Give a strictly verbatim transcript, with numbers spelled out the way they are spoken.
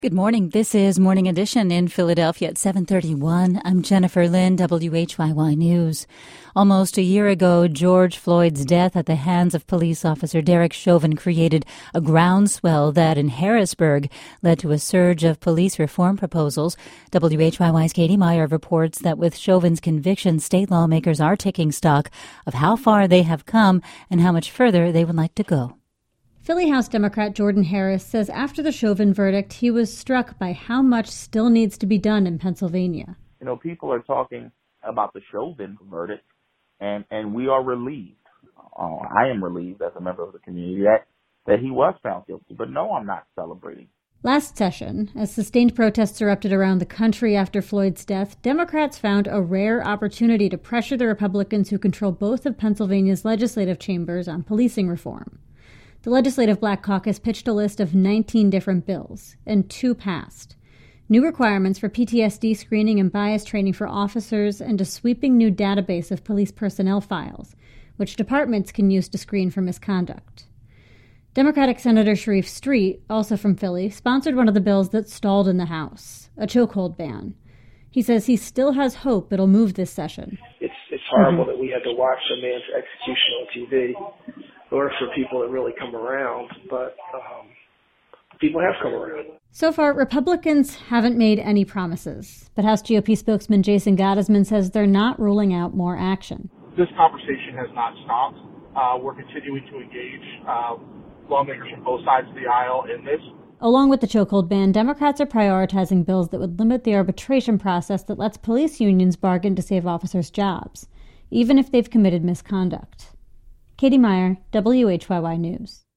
Good morning. This is Morning Edition in Philadelphia at seven thirty-one. I'm Jennifer Lynn, W H Y Y News. Almost a year ago, George Floyd's death at the hands of police officer Derek Chauvin created a groundswell that in Harrisburg led to a surge of police reform proposals. W H Y Y's Katie Meyer reports that with Chauvin's conviction, state lawmakers are taking stock of how far they have come and how much further they would like to go. Philly House Democrat Jordan Harris says after the Chauvin verdict, he was struck by how much still needs to be done in Pennsylvania. You know, people are talking about the Chauvin verdict, and, and we are relieved. Uh, I am relieved as a member of the community that, that he was found guilty. But no, I'm not celebrating. Last session, as sustained protests erupted around the country after Floyd's death, Democrats found a rare opportunity to pressure the Republicans who control both of Pennsylvania's legislative chambers on policing reform. The Legislative Black Caucus pitched a list of nineteen different bills, and two passed. New requirements for P T S D screening and bias training for officers, and a sweeping new database of police personnel files, which departments can use to screen for misconduct. Democratic Senator Sharif Street, also from Philly, sponsored one of the bills that stalled in the House, a chokehold ban. He says he still has hope it'll move this session. It's, it's horrible mm-hmm. that we had to watch a man's execution on T V. Or for people that really come around, but um, people have come around. So far, Republicans haven't made any promises, but House G O P spokesman Jason Gottesman says they're not ruling out more action. This conversation has not stopped. Uh, we're continuing to engage uh, lawmakers from both sides of the aisle in this. Along with the chokehold ban, Democrats are prioritizing bills that would limit the arbitration process that lets police unions bargain to save officers' jobs, even if they've committed misconduct. Katie Meyer, W H Y Y News.